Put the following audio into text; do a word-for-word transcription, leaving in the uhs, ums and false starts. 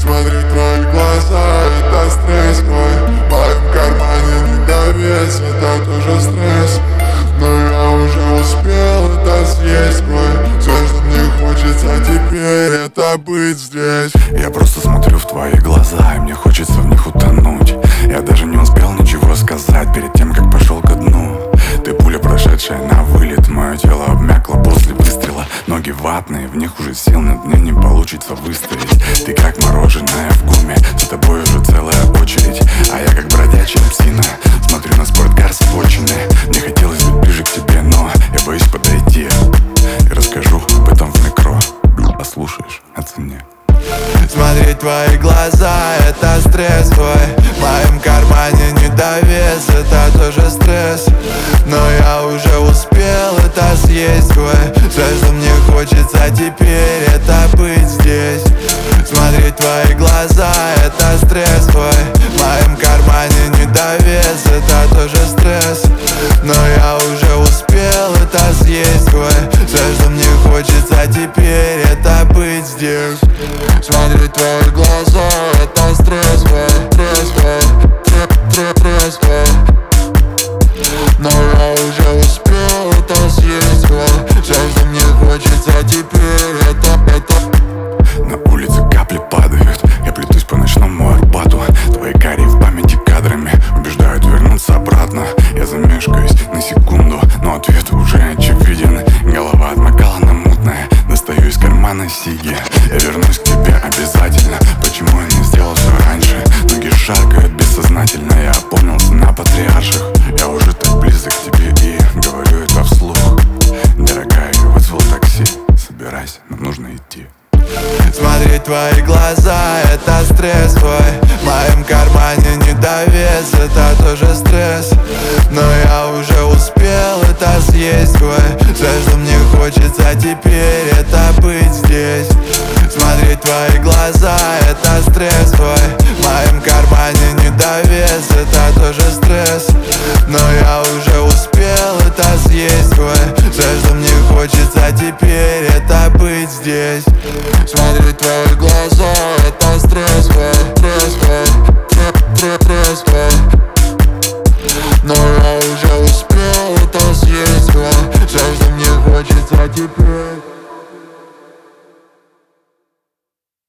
Смотреть в твои глаза, это стресс мой. В моем кармане недовес, это тоже стресс. Но я уже успел это съесть, мой. Все, что мне хочется теперь, это быть здесь. Я просто смотрю в твои глаза, и мне хочется в них утонуть. Я даже не успел ничего сказать перед тем, как пошел ко дну. Ты пуля, прошедшая на вылет. Мое тело обмякло после выстрела. Ноги ватные, в них уже сил на дне не получится выстоять. Ты как мороженое в гуме, за тобой уже целая очередь. А я как бродячая псина, смотрю на спорткар с обочины. Мне хотелось быть ближе к тебе, но я боюсь подойти. И расскажу об этом в микро. Послушаешь, оцени. Смотреть в твои глаза, это стресс твой. В моем кармане недовес, это тоже стресс. Но я уже успел это съесть, твой. Все, что мне хочется теперь, это быть здесь. Смотреть в твои глаза, это стресс твой. В моем кармане недовес, это тоже стресс. Но я уже успел это съесть, твой. Все, что мне хочется теперь, это быть здесь. Смотреть в твои глаза, это стресс мой. Стресс мой, стресс, стресс мой. Но я уже успел это съесть, мой. Все, что мне хочется теперь, это, это. На улице капли падают, я плетусь по ночному Арбату. Твои карие в памяти кадрами убеждают вернуться обратно. Я замешкаюсь на секунду, но ответ уже очевиден. Голова отмокала на мутное, достаю из кармана сиги. Я вернусь к тебе обязательно. Почему я не сделал все раньше? Ноги шаркают бессознательно, я опомнился на патриарших. Я уже так близок к тебе и говорю это вслух. Дорогая, я вызвал такси, собирайся, нам нужно идти. Смотреть в твои глаза, это стресс твой. В моем кармане недовес, это тоже стресс. Но я уже успел это съесть, твой. Все, что мне хочется теперь, это быть здесь. Смотреть в твои глаза, это стресс твой. В моем кармане недовес, это тоже стресс. Но я уже успел это съесть, твой. Все, что мне хочется теперь.